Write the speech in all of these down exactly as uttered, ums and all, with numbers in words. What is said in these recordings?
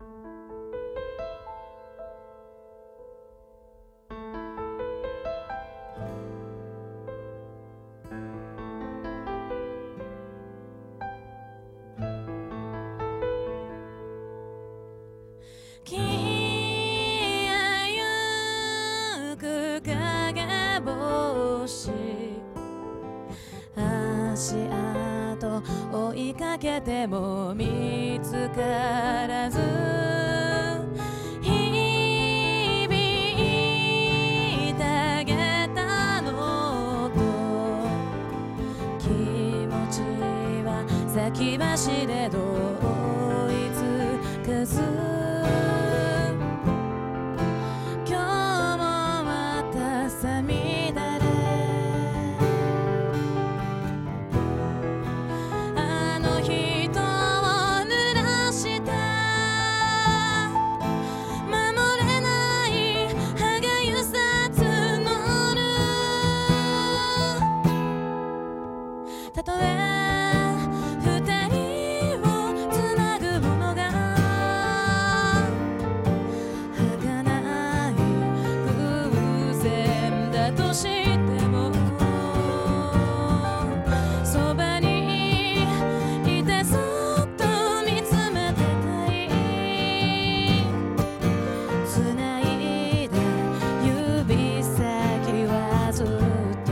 消えゆく影星、足跡追いかけても見つからず、響いた下駄の音、気持ちは先走れど追いつかず、たとえ二人をつなぐものが儚い偶然だとしても、そばにいてそっと見つめてたい、つないだ指先はずっと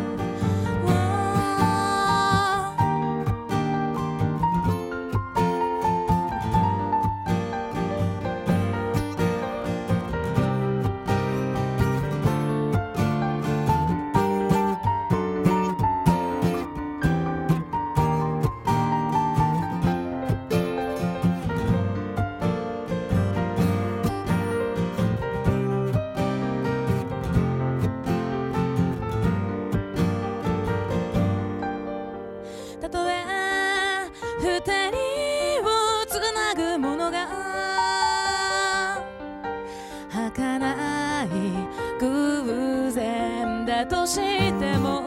たとえ二人をつなぐものが儚い偶然だとしても、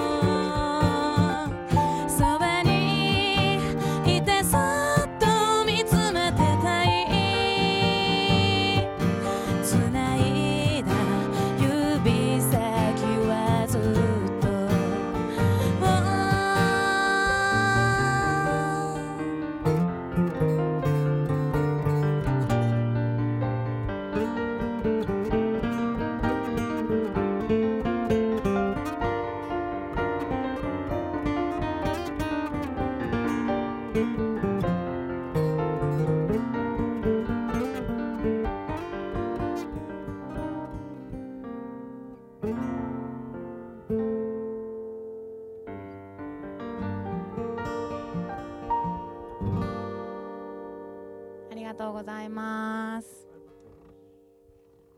そばにいてそっと見つめてたい、つないだ指先はずっとありがとうございます。